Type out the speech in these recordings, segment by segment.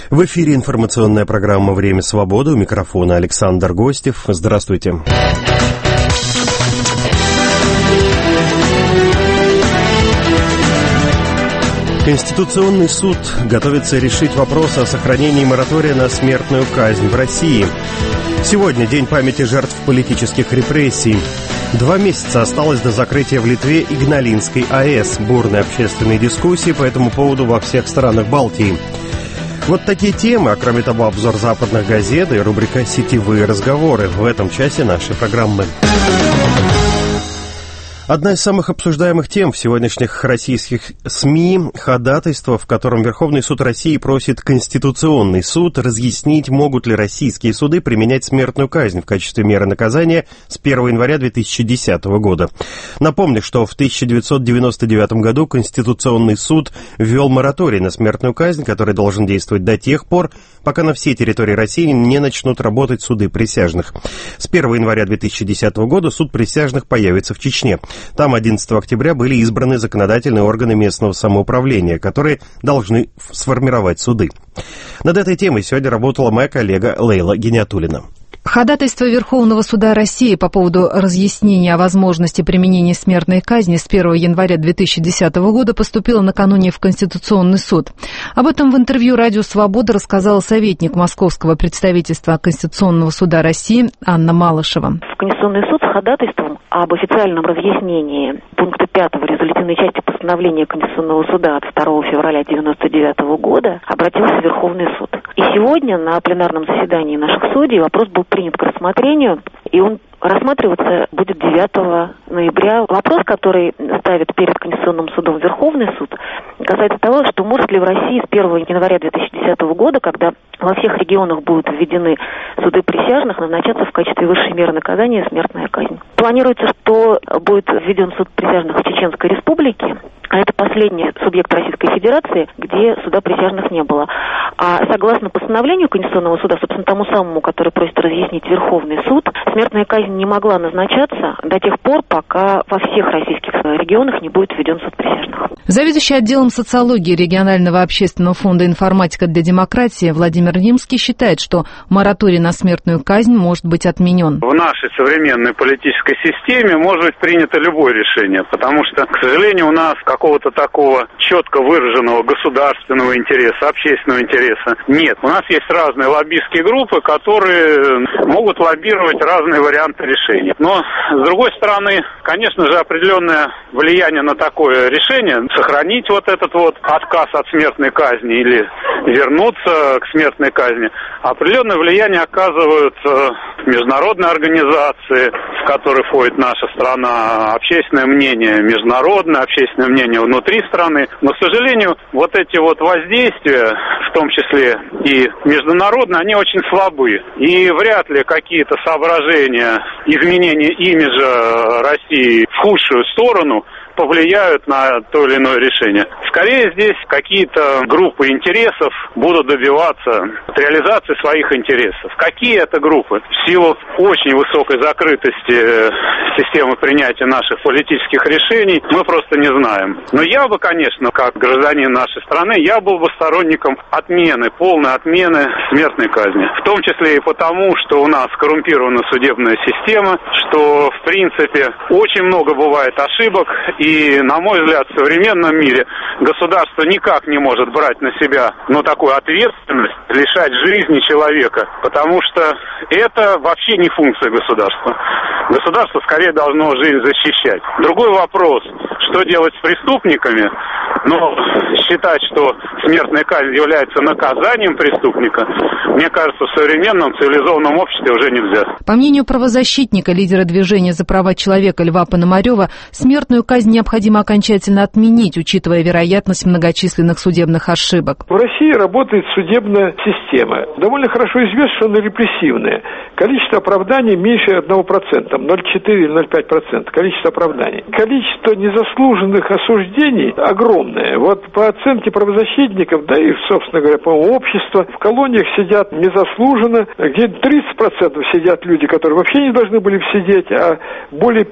В эфире информационная программа «Время свободы». У микрофона Александр Гостев. Здравствуйте. Конституционный суд готовится решить вопрос о сохранении моратория на смертную казнь в России. Сегодня день памяти жертв политических репрессий. 2 месяца осталось до закрытия в Литве Игналинской АЭС. Бурные общественные дискуссии по этому поводу во всех странах Балтии. Вот такие темы, а кроме того обзор западных газет и рубрика «Сетевые разговоры» в этом часе нашей программы. Одна из самых обсуждаемых тем в сегодняшних российских СМИ – ходатайство, в котором Верховный суд России просит Конституционный суд разъяснить, могут ли российские суды применять смертную казнь в качестве меры наказания с 1 января 2010 года. Напомню, что в 1999 году Конституционный суд ввел мораторий на смертную казнь, который должен действовать до тех пор, пока на всей территории России не начнут работать суды присяжных. С 1 января 2010 года суд присяжных появится в Чечне. Там 11 октября были избраны законодательные органы местного самоуправления, которые должны сформировать суды. Над этой темой сегодня работала моя коллега Лейла Гиниатуллина. Ходатайство Верховного суда России по поводу разъяснения о возможности применения смертной казни с 1 января 2010 года поступило накануне в Конституционный суд. Об этом в интервью «Радио Свобода» рассказала советник Московского представительства Конституционного суда России Анна Малышева. В Конституционный суд с ходатайством об официальном разъяснении пункта 5 резолютивной части постановления Конституционного суда от 2 февраля 1999 года обратился Верховный суд. И сегодня на пленарном заседании наших судей вопрос был принят к рассмотрению, и он рассматриваться будет 9 ноября. Вопрос, который ставит перед Конституционным судом Верховный суд, касается того, что может ли в России с 1 января 2010 года, когда во всех регионах будут введены суды присяжных, назначаться в качестве высшей меры наказания смертная казнь. Планируется, что будет введен суд присяжных в Чеченской Республике, а это последний субъект Российской Федерации, где суда присяжных не было. А согласно постановлению Конституционного суда, собственно, тому самому, который просит разъяснить Верховный суд, смертная казнь не могла назначаться до тех пор, пока во всех российских регионах не будет введен суд присяжных. Заведующий отделом социологии регионального общественного фонда «Информатика для демократии» Владимир Римский считает, что мораторий на смертную казнь может быть отменен. В нашей современной политической системе может быть принято любое решение, потому что, к сожалению, у нас какого-то такого четко выраженного государственного интереса, общественного интереса нет. У нас есть разные лоббистские группы, которые могут лоббировать разные варианты решений. Но, с другой стороны, конечно же, определенное влияние на такое решение, сохранить вот этот вот отказ от смертной казни или вернуться к смертной казни, определенное влияние оказывают международные организации, в которые входит наша страна, общественное мнение международное, общественное мнение внутри страны. Но, к сожалению, вот эти вот воздействия, в том числе и международные, они очень слабы. И вряд ли какие-то соображения изменения имиджа России в худшую сторону повлияют на то или иное решение. Скорее здесь какие-то группы интересов будут добиваться реализации своих интересов. Какие это группы? В силу очень высокой закрытости системы принятия наших политических решений мы просто не знаем. Но я бы, конечно, как гражданин нашей страны, я был бы сторонником отмены, полной отмены смертной казни. В том числе и потому, что у нас коррумпирована судебная система, что, в принципе, очень много бывает ошибок. И, на мой взгляд, в современном мире государство никак не может брать на себя, такую ответственность, лишать жизни человека, потому что это вообще не функция государства. Государство скорее должно жизнь защищать. Другой вопрос, что делать с преступниками? Считать, что смертная казнь является наказанием преступника, мне кажется, в современном цивилизованном обществе уже нельзя. По мнению правозащитника, лидера движения за права человека Льва Пономарева, смертную казнь необходимо окончательно отменить, учитывая вероятность многочисленных судебных ошибок. В России работает судебная система. Довольно хорошо известно, что она репрессивная. Количество оправданий меньше 1%, 0,4 или 0,5%, количество оправданий. Количество незаслуженных осуждений огромное. Вот по оценке правозащитников, да и, собственно говоря, по-моему, общества, в колониях сидят незаслуженно, где 30% сидят люди, которые вообще не должны были сидеть, а более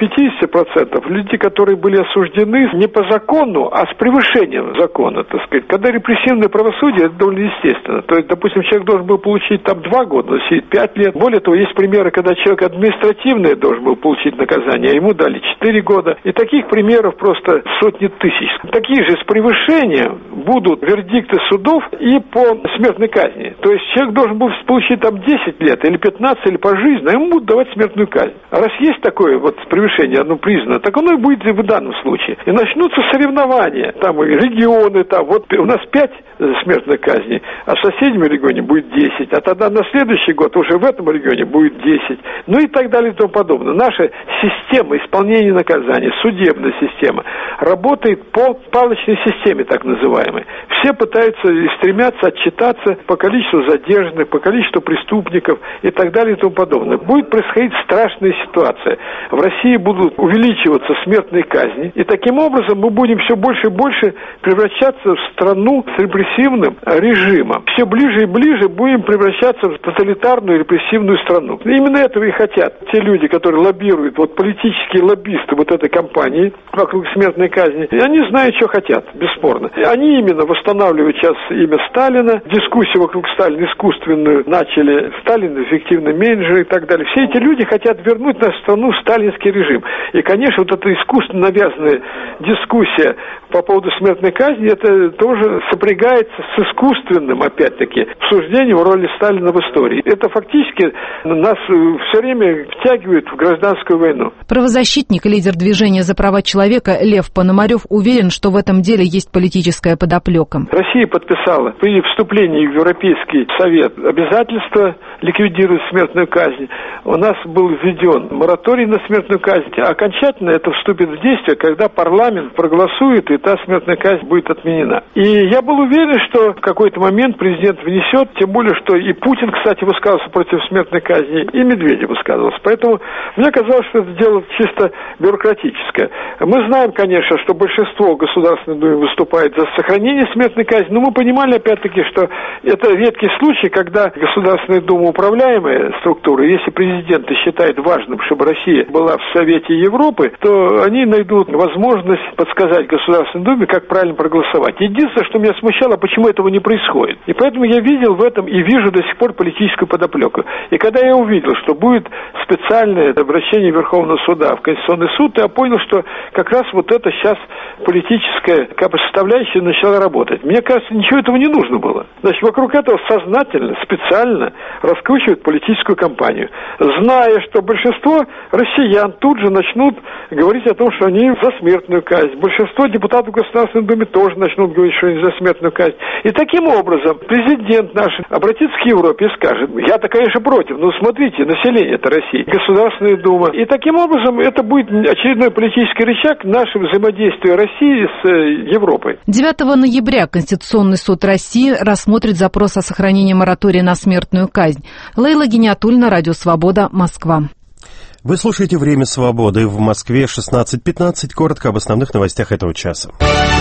50% люди, которые были осуждены не по закону, а с превышением закона, так сказать. Когда репрессивное правосудие, это довольно естественно. То есть, допустим, человек должен был получить там 2 года, он сидит 5 лет. Более того, есть примеры, когда человек административное должен был получить наказание, а ему дали 4 года. И таких примеров просто сотни тысяч. Такие же с превышением будут вердикты судов и по смертной казни. То есть человек должен был получить там 10 лет или 15, или пожизненно, а ему будут давать смертную казнь. А раз есть такое вот превышение, оно признано, так оно и будет и в данном случае. И начнутся соревнования. Там и регионы, там вот у нас 5 смертной казни, а в соседнем регионе будет 10, а тогда на следующий год уже в этом регионе будет 10, ну и так далее и тому подобное. Наша система исполнения наказаний, судебная система, работает по палочной системе, так называемой. Все пытаются и стремятся отчитаться по количеству задержанных, по количеству преступников и так далее и тому подобное. Будет происходить страшная ситуация. В России будут увеличиваться смертные казни, и таким образом мы будем все больше и больше превращаться в страну с репрессивным режимом. Все ближе и ближе будем превращаться в тоталитарную репрессивную страну. Именно этого и хотят те люди, которые лоббируют, вот политические лоббисты вот этой кампании вокруг смертной казни. И они знают, что хотят, бесспорно. И они именно восстанавливают сейчас имя Сталина, дискуссию вокруг Сталина искусственную начали, Сталин эффективный менеджер и так далее. Все эти люди хотят вернуть нашу страну в сталинский режим. И, конечно, вот эта искусственно навязанная дискуссия по поводу смертной казни, это тоже сопрягается с искусственным, опять-таки, обсуждением роли Сталина в истории. Это фактически нас все время втягивает в гражданскую войну. Правозащитник и лидер движения за права человека Лев Пономарев уверен, что в этом деле есть политическая подоплека. Россия подписала при вступлении в Европейский Совет обязательство ликвидировать смертную казнь. У нас был введен мораторий на смертную казнь. Окончательно это вступит в действие, когда парламент проголосует, и та смертная казнь будет отменена. И я был уверен, что в какой-то момент президент внесет, тем более, что и Путин, кстати, высказался против смертной казни, и Медведев высказывался. Поэтому мне казалось, что это дело чисто бюрократическое. Мы знаем, конечно, что большинство Государственной Думы выступает за сохранение смертной казни, но мы понимали, опять-таки, что это редкий случай, когда Государственная Дума управляемая структура, если президент считает важным, чтобы Россия была в Совете Европы, то они найдут возможность подсказать Государственной Думе, как правильно проголосовать. Единственное, что меня смущало, почему этого не происходит. И поэтому я видел в этом и вижу до сих пор политическую подоплеку. И когда я увидел, что будет специальное обращение Верховного Суда в Конституционный суд, я понял, что как раз вот это сейчас политическая составляющая начала работать. Мне кажется, ничего этого не нужно было. Значит, вокруг этого сознательно, специально раскручивают политическую кампанию, зная, что большинство россиян тут же начнут говорить о том, что они за смертную казнь. Большинство депутатов Государственной Думы тоже начнут говорить, что они за смертную казнь. И таким образом президент наш обратится к Европе и скажет: я-то, конечно, против, но смотрите, население это России, Государственная Дума. И таким образом это будет очередной политический рычаг нашего взаимодействия России с Европой. 9 ноября Конституционный суд России рассмотрит запрос о сохранении моратория на смертную казнь. Лейла Гиниатульна, Радио Свобода, Москва. Вы слушаете «Время свободы». В Москве 16:15. Коротко об основных новостях этого часа.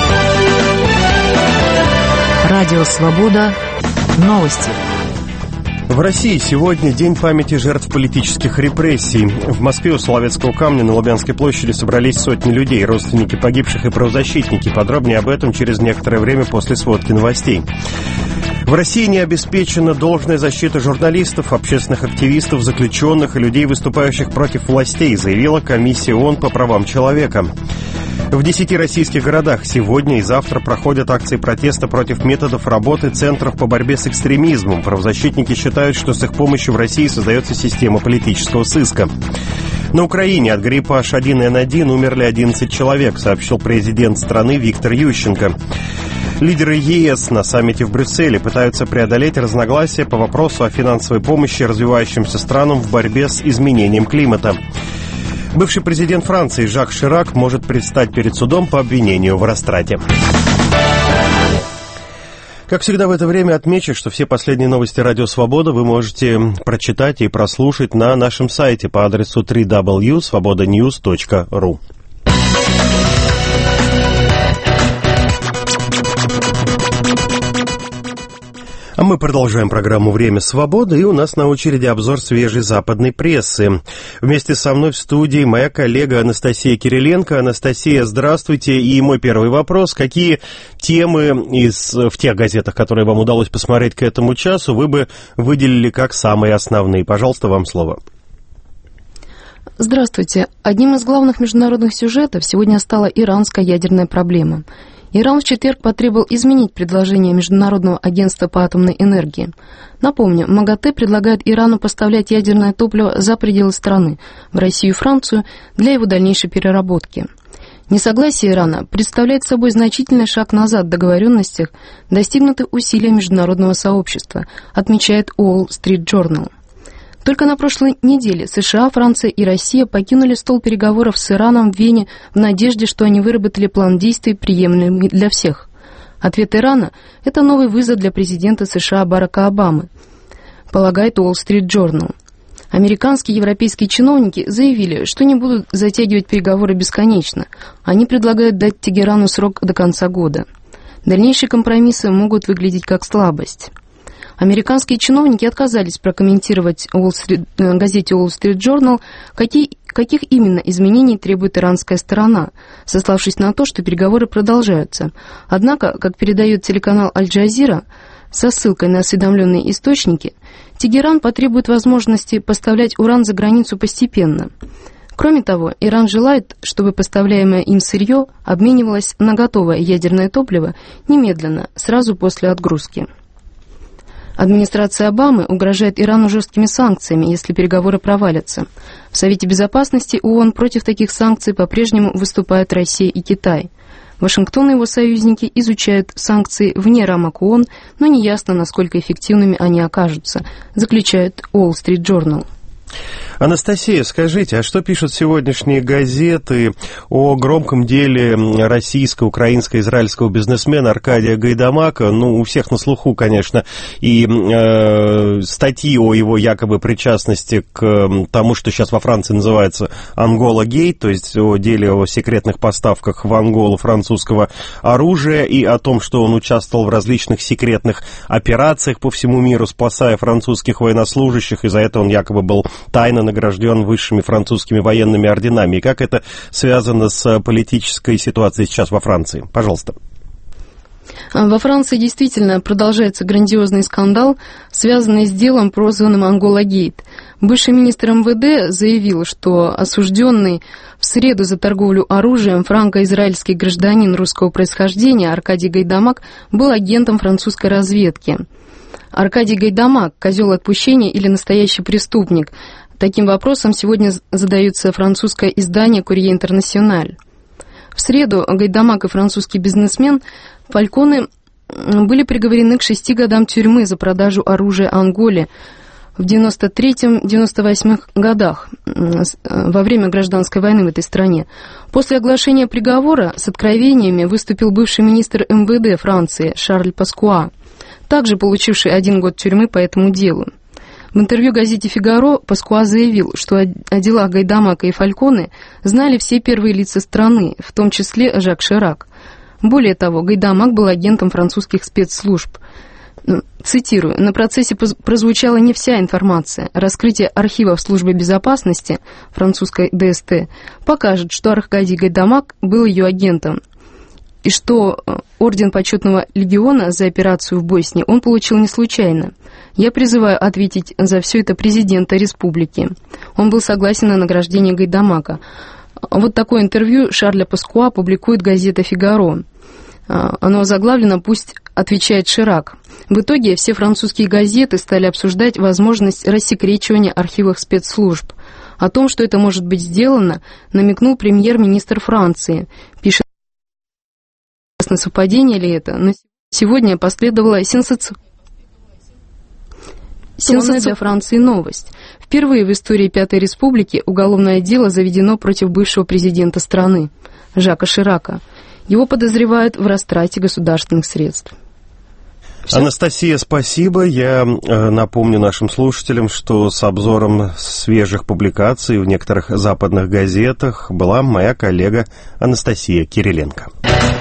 Радио Свобода. Новости. В России сегодня день памяти жертв политических репрессий. В Москве у Соловецкого камня на Лубянской площади собрались сотни людей, родственники погибших и правозащитники. Подробнее об этом через некоторое время после сводки новостей. В России не обеспечена должная защита журналистов, общественных активистов, заключенных и людей, выступающих против властей, заявила Комиссия ООН по правам человека. В 10 российских городах сегодня и завтра проходят акции протеста против методов работы центров по борьбе с экстремизмом. Правозащитники считают, что с их помощью в России создается система политического сыска. На Украине от гриппа H1N1 умерли 11 человек, сообщил президент страны Виктор Ющенко. Лидеры ЕС на саммите в Брюсселе пытаются преодолеть разногласия по вопросу о финансовой помощи развивающимся странам в борьбе с изменением климата. Бывший президент Франции Жак Ширак может предстать перед судом по обвинению в растрате. Как всегда в это время отмечу, что все последние новости Радио Свобода вы можете прочитать и прослушать на нашем сайте по адресу www.svobodanews.ru. А мы продолжаем программу «Время свободы», и у нас на очереди обзор свежей западной прессы. Вместе со мной в студии моя коллега Анастасия Кириленко. Анастасия, здравствуйте. И мой первый вопрос. Какие темы в тех газетах, которые вам удалось посмотреть к этому часу, вы бы выделили как самые основные? Пожалуйста, вам слово. Здравствуйте. Одним из главных международных сюжетов сегодня стала иранская ядерная проблема. Иран в четверг потребовал изменить предложение Международного агентства по атомной энергии. Напомню, МАГАТЭ предлагает Ирану поставлять ядерное топливо за пределы страны, в Россию и Францию, для его дальнейшей переработки. Несогласие Ирана представляет собой значительный шаг назад в договоренностях, достигнутых усилия международного сообщества, отмечает Wall Street Journal. Только на прошлой неделе США, Франция и Россия покинули стол переговоров с Ираном в Вене в надежде, что они выработали план действий, приемлемый для всех. Ответ Ирана – это новый вызов для президента США Барака Обамы, полагает Wall Street Journal. Американские и европейские чиновники заявили, что не будут затягивать переговоры бесконечно. Они предлагают дать Тегерану срок до конца года. Дальнейшие компромиссы могут выглядеть как слабость. Американские чиновники отказались прокомментировать газете Wall Street Journal, каких именно изменений требует иранская сторона, сославшись на то, что переговоры продолжаются. Однако, как передает телеканал Аль-Джазира, со ссылкой на осведомленные источники, Тегеран потребует возможности поставлять уран за границу постепенно. Кроме того, Иран желает, чтобы поставляемое им сырье обменивалось на готовое ядерное топливо немедленно, сразу после отгрузки. Администрация Обамы угрожает Ирану жесткими санкциями, если переговоры провалятся. В Совете Безопасности ООН против таких санкций по-прежнему выступают Россия и Китай. Вашингтон и его союзники изучают санкции вне рамок ООН, но неясно, насколько эффективными они окажутся, заключает Wall Street Journal. Анастасия, скажите, а что пишут сегодняшние газеты о громком деле российско-украинско-израильского бизнесмена Аркадия Гайдамака? Ну, у всех на слуху, конечно, и статьи о его якобы причастности к тому, что сейчас во Франции называется Ангола-гейт, то есть о деле о секретных поставках в Анголу французского оружия и о том, что он участвовал в различных секретных операциях по всему миру, спасая французских военнослужащих, и за это он якобы был тайно награжден высшими французскими военными орденами. И как это связано с политической ситуацией сейчас во Франции? Пожалуйста. Во Франции действительно продолжается грандиозный скандал, связанный с делом, прозванным Ангола-гейт. Бывший министр МВД заявил, что осужденный в среду за торговлю оружием франко-израильский гражданин русского происхождения Аркадий Гайдамак был агентом французской разведки. Аркадий Гайдамак – козел отпущения или настоящий преступник? Таким вопросом сегодня задается французское издание «Курье Интернациональ». В среду Гайдамак и французский бизнесмен Фальконе были приговорены к 6 годам тюрьмы за продажу оружия Анголе в 93-98 годах, во время гражданской войны в этой стране. После оглашения приговора с откровениями выступил бывший министр МВД Франции Шарль Паскуа, также получивший 1 год тюрьмы по этому делу. В интервью газете «Фигаро» Паскуа заявил, что о делах Гайдамака и Фальконе знали все первые лица страны, в том числе Жак Ширак. Более того, Гайдамак был агентом французских спецслужб. Цитирую, «На процессе прозвучала не вся информация. Раскрытие архивов службы безопасности французской ДСТ покажет, что Аркадий Гайдамак был ее агентом, и что орден почетного легиона за операцию в Боснии он получил не случайно. Я призываю ответить за все это президента республики. Он был согласен на награждение Гайдамака». Вот такое интервью Шарля Паскуа публикует газета «Фигаро». Оно заглавлено «Пусть отвечает Ширак». В итоге все французские газеты стали обсуждать возможность рассекречивания архивов спецслужб. О том, что это может быть сделано, намекнул премьер-министр Франции. Пишет, совпадение ли это, но сегодня последовала сенсационная для Франции новость. Впервые в истории Пятой Республики уголовное дело заведено против бывшего президента страны, Жака Ширака. Его подозревают в растрате государственных средств. Анастасия, спасибо. Я напомню нашим слушателям, что с обзором свежих публикаций в некоторых западных газетах была моя коллега Анастасия Кириленко.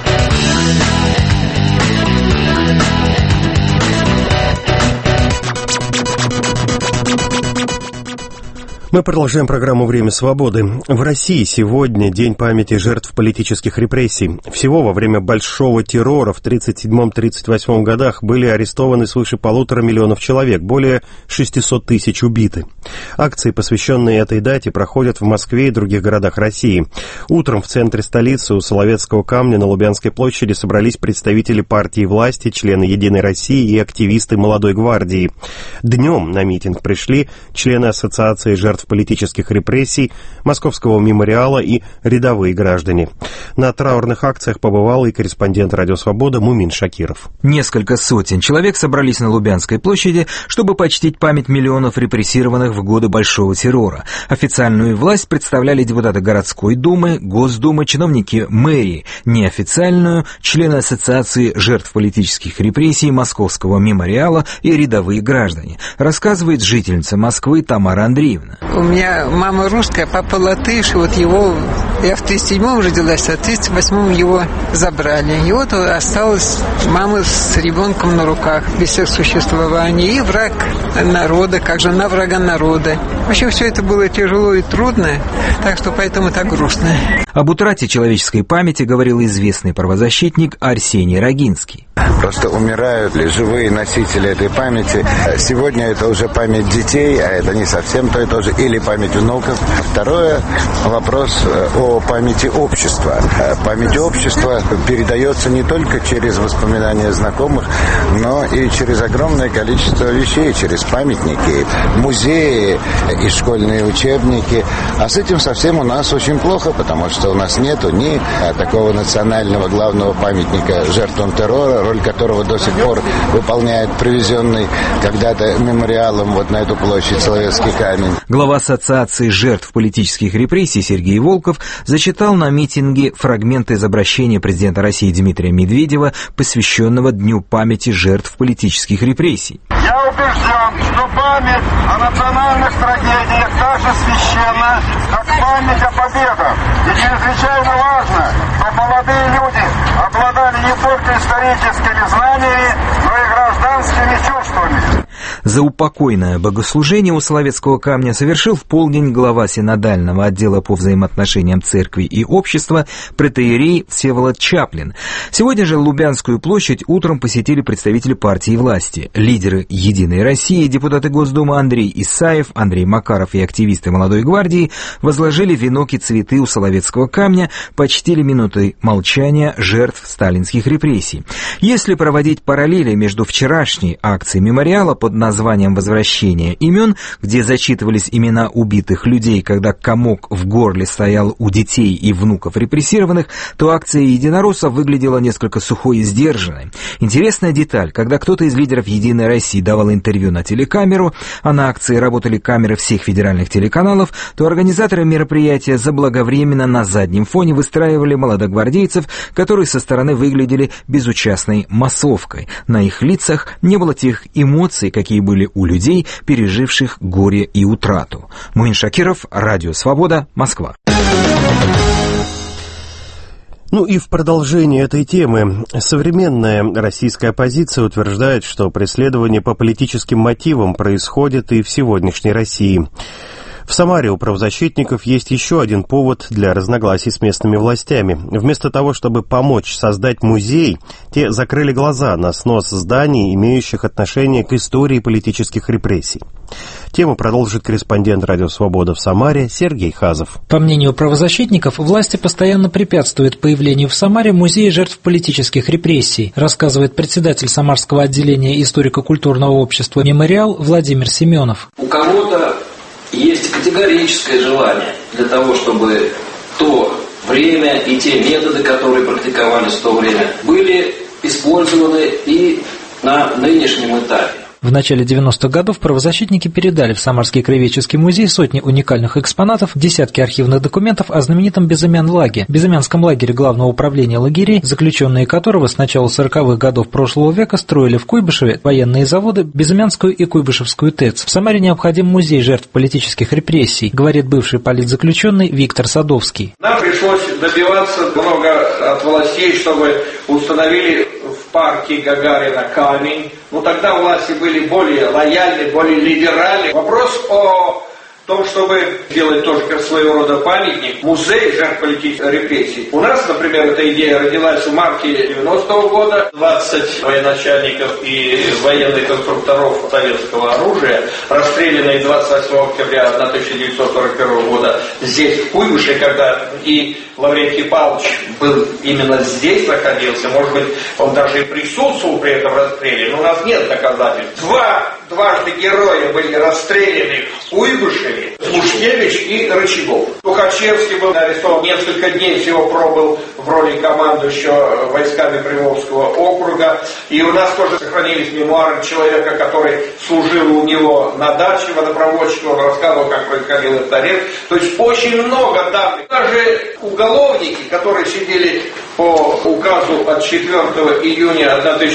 Мы продолжаем программу «Время свободы». В России сегодня День памяти жертв политических репрессий. Всего во время Большого террора в 1937-1938 годах были арестованы свыше 1,5 миллиона человек, более 600 тысяч убиты. Акции, посвященные этой дате, проходят в Москве и других городах России. Утром в центре столицы у Соловецкого камня на Лубянской площади собрались представители партии власти, члены «Единой России» и активисты «Молодой гвардии». Днем на митинг пришли члены Ассоциации жертв политических репрессий, Московского мемориала и рядовые граждане. На траурных акциях побывал и корреспондент «Радио Свобода» Мумин Шакиров. Несколько сотен человек собрались на Лубянской площади, чтобы почтить память миллионов репрессированных в годы Большого террора. Официальную власть представляли депутаты городской думы, Госдумы, чиновники мэрии, неофициальную — члены Ассоциации жертв политических репрессий, Московского мемориала и рядовые граждане, рассказывает жительница Москвы Тамара Андреевна. У меня мама русская, папа латыш, и вот его, я в 37-м родилась, а в 38-м его забрали. И вот осталась мама с ребенком на руках, без всех существований, и враг народа, как жена врага народа. Вообще все это было тяжело и трудно, так что поэтому так грустно. Об утрате человеческой памяти говорил известный правозащитник Арсений Рогинский. Просто умирают ли живые носители этой памяти. Сегодня это уже память детей, а это не совсем то и то же, или память внуков. Второе — вопрос о памяти общества. Память общества передается не только через воспоминания знакомых, но и через огромное количество вещей, через памятники, музеи и школьные учебники. А с этим совсем у нас очень плохо, потому что у нас нету ни такого национального главного памятника жертвам террора, роль которого до сих пор выполняет привезенный когда-то мемориалом вот на эту площадь Соловецкий камень. Глава Ассоциации жертв политических репрессий Сергей Волков зачитал на митинге фрагменты из обращения президента России Дмитрия Медведева, посвященного Дню памяти жертв политических репрессий. Я убежден, что память о национальных трагедиях так же священна, как память о победах. И чрезвычайно важно, чтобы молодые люди обладали не только историческими знаниями, но и гражданскими чувствами. Заупокойное богослужение у Соловецкого камня совершил в полдень глава синодального отдела по взаимоотношениям церкви и общества протоиерей Всеволод Чаплин. Сегодня же Лубянскую площадь утром посетили представители партии власти. Лидеры «Единой России», депутаты Госдумы Андрей Исаев, Андрей Макаров и активисты «Молодой гвардии» возложили венок и цветы у Соловецкого камня, почтили минутой молчания жертв сталинских репрессий. Если проводить параллели между вчерашней акцией мемориала под названием «Возвращение имен», где зачитывались имена убитых людей, когда комок в горле стоял у детей и внуков репрессированных, то акция единороссов выглядела несколько сухой и сдержанной. Интересная деталь: когда кто-то из лидеров «Единой России» давал интервью на телекамеру, а на акции работали камеры всех федеральных телеканалов, то организаторы мероприятия заблаговременно на заднем фоне выстраивали молодогвардейцев, которые со стороны выглядели безучастной массовкой. На их лицах не было тех эмоций, какие были у людей, переживших горе и утрату. Мумин Шакиров, Радио Свобода, Москва. Ну и в продолжение этой темы. Современная российская оппозиция утверждает, что преследование по политическим мотивам происходит и в сегодняшней России. В Самаре у правозащитников есть еще один повод для разногласий с местными властями. Вместо того, чтобы помочь создать музей, те закрыли глаза на снос зданий, имеющих отношение к истории политических репрессий. Тему продолжит корреспондент «Радио Свобода» в Самаре Сергей Хазов. По мнению правозащитников, власти постоянно препятствуют появлению в Самаре музея жертв политических репрессий, рассказывает председатель Самарского отделения историко-культурного общества «Мемориал» Владимир Семенов. У кого-то есть категорическое желание для того, чтобы то время и те методы, которые практиковались в то время, были использованы и на нынешнем этапе. В начале 90-х годов правозащитники передали в Самарский краеведческий музей сотни уникальных экспонатов, десятки архивных документов о знаменитом Безымянском лагере Главного управления лагерей, заключенные которого с начала 40-х годов прошлого века строили в Куйбышеве военные заводы, Безымянскую и Куйбышевскую ТЭЦ. В Самаре необходим музей жертв политических репрессий, говорит бывший политзаключенный Виктор Садовский. Нам пришлось добиваться много от властей, чтобы установили в парке Гагарина камень. Тогда власти были более лояльны, более либеральны. Вопрос о том, чтобы сделать тоже как своего рода памятник, музей жертв политических репрессий. У нас, например, эта идея родилась в марте 90-го года. 20 военачальников и военных конструкторов советского оружия, расстрелянные 28 октября 1941 года здесь, в Куйбышеве, когда и Лаврентий Павлович был именно здесь, находился, может быть, он даже и присутствовал при этом расстреле, но у нас нет доказательств. Дважды герои были расстреляны в Куйбышеве, Слушкевич и Рычагов. Тухачевский был арестован, несколько дней всего пробыл в роли командующего войсками Приморского округа. И у нас тоже сохранились мемуары человека, который служил у него на даче водопроводчиком, он рассказывал, как происходил этот арест. То есть очень много данных. Даже уголовники, которые сидели по указу от 4 июня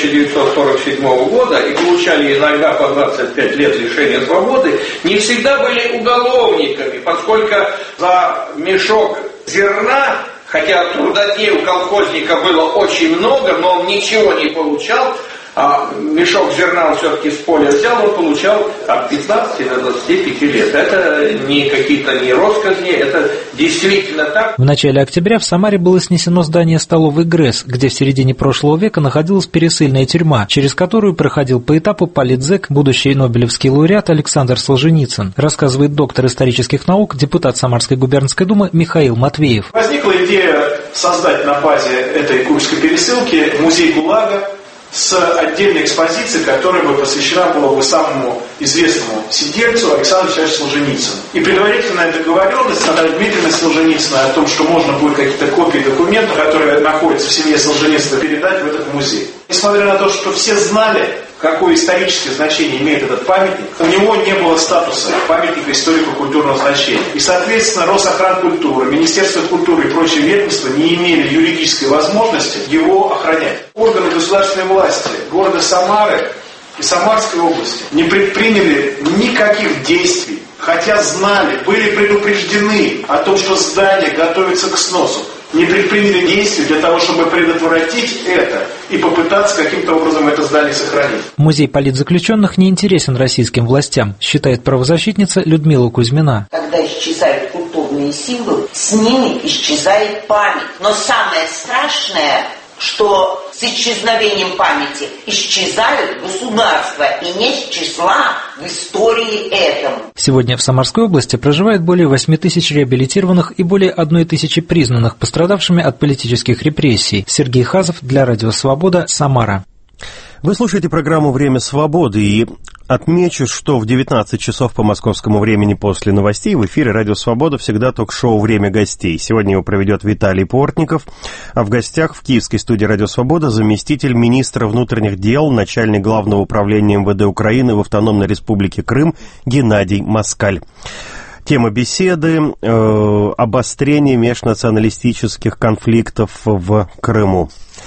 1947 года и получали иногда по 25 лет лишения свободы, не всегда были уголовниками, поскольку за мешок зерна, хотя трудодней у колхозника было очень много, но он ничего не получал, а мешок зерна он все-таки с поля взял, он получал от 15 до 25 лет. Это не какие-то не россказни, это действительно так. В начале октября в Самаре было снесено здание столовой ГРЭС, где в середине прошлого века находилась пересыльная тюрьма, через которую проходил по этапу политзэк, будущий нобелевский лауреат Александр Солженицын, рассказывает доктор исторических наук, депутат Самарской губернской думы Михаил Матвеев. Возникла идея создать на базе этой курской пересылки музей ГУЛАГа с отдельной экспозицией, которая бы посвящена была бы самому известному сидельцу Александру Александровичу Солженицыну. И предварительная договоренность Натальи Дмитриевны Солженицыной о том, что можно будет какие-то копии документов, которые находятся в семье Солженицына, передать в этот музей. Несмотря на то, что все знали, какое историческое значение имеет этот памятник, у него не было статуса памятника историко-культурного значения. И, соответственно, Росохранкультура, Министерство культуры и прочие ведомства не имели юридической возможности его охранять. Органы государственной власти города Самары и Самарской области не предприняли никаких действий, хотя знали, были предупреждены о том, что здание готовится к сносу. Не предприняли действий для того, чтобы предотвратить это и попытаться каким-то образом это здание сохранить. Музей политзаключенных не интересен российским властям, считает правозащитница Людмила Кузьмина. Когда исчезают культурные символы, с ними исчезает память. Но самое страшное, что с исчезновением памяти исчезают государства, и нет числа в истории этому. Сегодня в Самарской области проживает более 8 тысяч реабилитированных и более 1 тысячи признанных пострадавшими от политических репрессий. Сергей Хазов для Радио Свобода, Самара. Вы слушаете программу «Время свободы», и отмечу, что в 19 часов по московскому времени после новостей в эфире «Радио Свобода» всегда ток-шоу «Время гостей». Сегодня его проведет Виталий Портников, а в гостях в киевской студии «Радио Свобода» заместитель министра внутренних дел, начальник Главного управления МВД Украины в Автономной Республике Крым Геннадий Москаль. Тема беседы – обострение межнационалистических конфликтов в Крыму.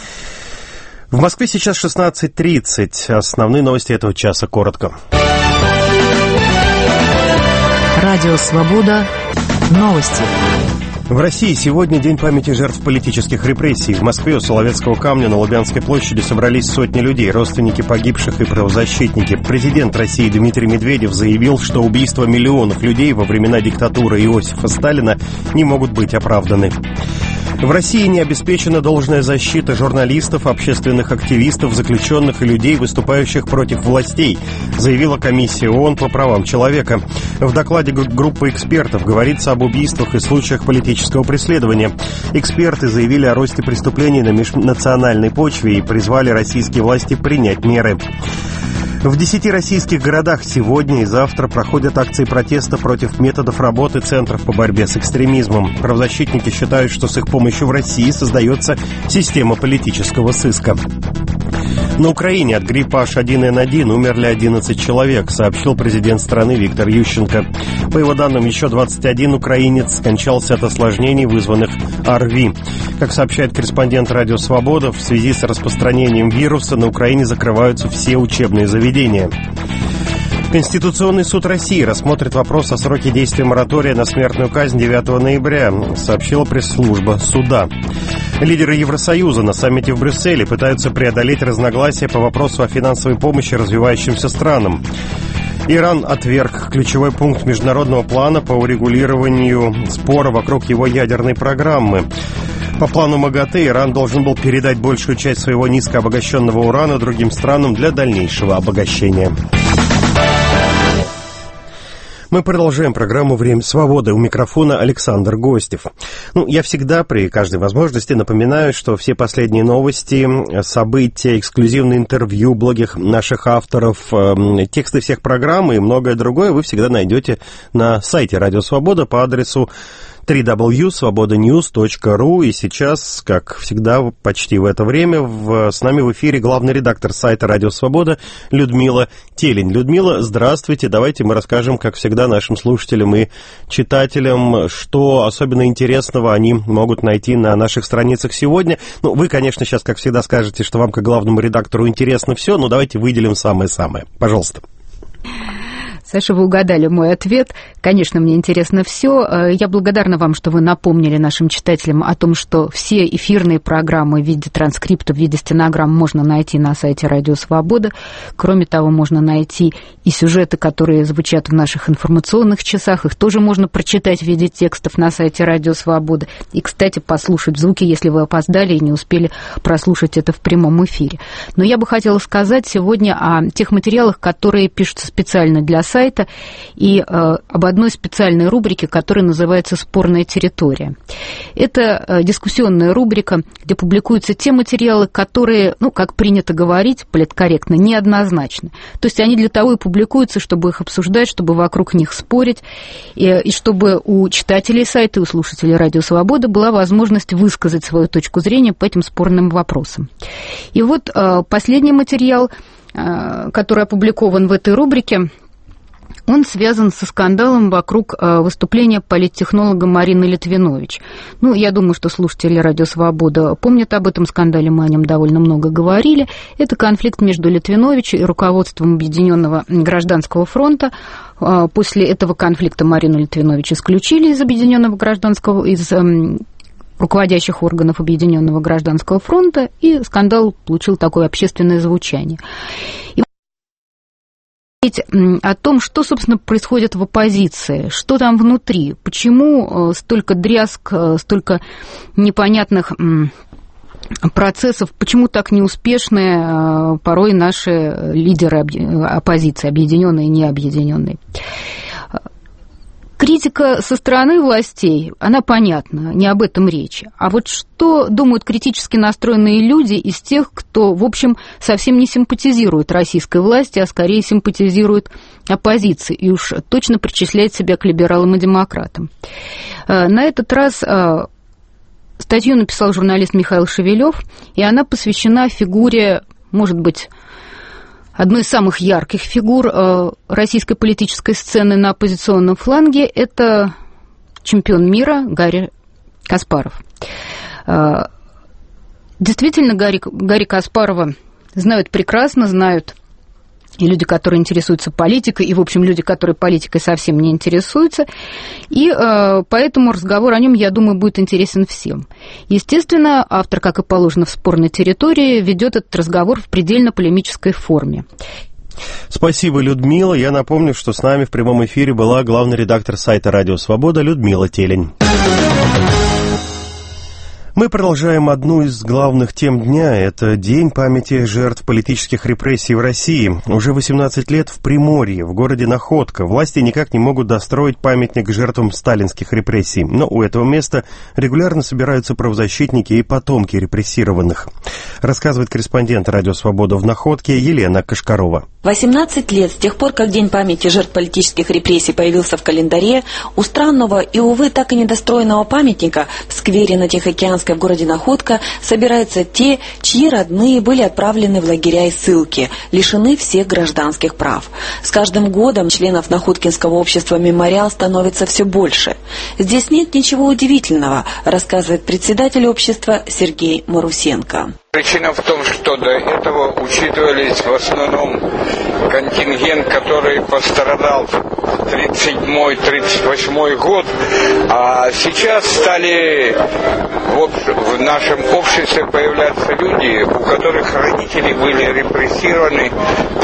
В Москве сейчас 16:30. Основные новости этого часа коротко. Радио «Свобода». Новости. В России сегодня день памяти жертв политических репрессий. В Москве у Соловецкого камня на Лубянской площади собрались сотни людей, родственники погибших и правозащитники. Президент России Дмитрий Медведев заявил, что убийства миллионов людей во времена диктатуры Иосифа Сталина не могут быть оправданы. В России не обеспечена должная защита журналистов, общественных активистов, заключенных и людей, выступающих против властей, заявила комиссия ООН по правам человека. В докладе группы экспертов говорится об убийствах и случаях политического преследования. Эксперты заявили о росте преступлений на межнациональной почве и призвали российские власти принять меры. В 10 российских городах сегодня и завтра проходят акции протеста против методов работы центров по борьбе с экстремизмом. Правозащитники считают, что с их помощью в России создается система политического сыска. На Украине от гриппа H1N1 умерли 11 человек, сообщил президент страны Виктор Ющенко. По его данным, еще 21 украинец скончался от осложнений, вызванных ОРВИ. Как сообщает корреспондент «Радио Свобода», в связи с распространением вируса на Украине закрываются все учебные заведения. Конституционный суд России рассмотрит вопрос о сроке действия моратория на смертную казнь 9 ноября, сообщила пресс-служба суда. Лидеры Евросоюза на саммите в Брюсселе пытаются преодолеть разногласия по вопросу о финансовой помощи развивающимся странам. Иран отверг ключевой пункт международного плана по урегулированию спора вокруг его ядерной программы. По плану МАГАТЭ Иран должен был передать большую часть своего низкообогащенного урана другим странам для дальнейшего обогащения. Мы продолжаем программу «Время свободы». У микрофона Александр Гостев. Я всегда при каждой возможности напоминаю, что все последние новости, события, эксклюзивные интервью, блоги наших авторов, тексты всех программ и многое другое вы всегда найдете на сайте «Радио Свобода» по адресу www.svobodanews.ru. И сейчас, как всегда, почти в это время, с нами в эфире главный редактор сайта «Радио Свобода» Людмила Телень. Людмила, здравствуйте. Давайте мы расскажем, как всегда, нашим слушателям и читателям, что особенно интересного они могут найти на наших страницах сегодня. Вы, конечно, сейчас, как всегда, скажете, что вам, как главному редактору, интересно все, но давайте выделим самое-самое. Пожалуйста. Саша, вы угадали мой ответ. Конечно, мне интересно все. Я благодарна вам, что вы напомнили нашим читателям о том, что все эфирные программы в виде транскрипта, в виде стенограмм можно найти на сайте «Радио Свобода». Кроме того, можно найти и сюжеты, которые звучат в наших информационных часах. Их тоже можно прочитать в виде текстов на сайте «Радио Свобода». И, кстати, послушать звуки, если вы опоздали и не успели прослушать это в прямом эфире. Но я бы хотела сказать сегодня о тех материалах, которые пишутся специально для сайта, и об одной специальной рубрике, которая называется «Спорная территория». Это дискуссионная рубрика, где публикуются те материалы, которые, как принято говорить, политкорректно, неоднозначны. То есть они для того и публикуются, чтобы их обсуждать, чтобы вокруг них спорить, и чтобы у читателей сайта, у слушателей «Радио Свобода» была возможность высказать свою точку зрения по этим спорным вопросам. И вот последний материал, который опубликован в этой рубрике, он связан со скандалом вокруг выступления политтехнолога Марины Литвинович. Я думаю, что слушатели «Радио Свобода» помнят об этом скандале, мы о нем довольно много говорили. Это конфликт между Литвинович и руководством Объединенного гражданского фронта. После этого конфликта Марину Литвинович исключили из Объединенного гражданского, из руководящих органов Объединенного гражданского фронта, и скандал получил такое общественное звучание. О том, что, собственно, происходит в оппозиции, что там внутри, почему столько дрязг, столько непонятных процессов, почему так неуспешны порой наши лидеры оппозиции, объединенные и необъединенные. Критика со стороны властей, она понятна, не об этом речь. А вот что думают критически настроенные люди из тех, кто, в общем, совсем не симпатизирует российской власти, а скорее симпатизирует оппозиции и уж точно причисляет себя к либералам и демократам. На этот раз статью написал журналист Михаил Шевелев, и она посвящена фигуре, может быть, одной из самых ярких фигур российской политической сцены на оппозиционном фланге – это чемпион мира Гарри Каспаров. Действительно, Гарри Каспарова знают прекрасно, знают и люди, которые интересуются политикой, и, в общем, люди, которые политикой совсем не интересуются. И поэтому разговор о нем, я думаю, будет интересен всем. Естественно, автор, как и положено в спорной территории, ведет этот разговор в предельно полемической форме. Спасибо, Людмила. Я напомню, что с нами в прямом эфире была главный редактор сайта «Радио Свобода» Людмила Телень. Мы продолжаем одну из главных тем дня. Это День памяти жертв политических репрессий в России. Уже 18 лет в Приморье, в городе Находка, власти никак не могут достроить памятник жертвам сталинских репрессий. Но у этого места регулярно собираются правозащитники и потомки репрессированных. Рассказывает корреспондент «Радио Свобода» в Находке Елена Кашкарова. 18 лет с тех пор, как День памяти жертв политических репрессий появился в календаре, у странного и, увы, так и недостроенного памятника в сквере на Тихоокеанском в городе Находка собираются те, чьи родные были отправлены в лагеря и ссылки, лишены всех гражданских прав. С каждым годом членов Находкинского общества «Мемориал» становится все больше. Здесь нет ничего удивительного, рассказывает председатель общества Сергей Марусенко. Причина в том, что до этого учитывались в основном контингент, который пострадал в 1937-1938 год, а сейчас стали в нашем обществе появляться люди, у которых родители были репрессированы в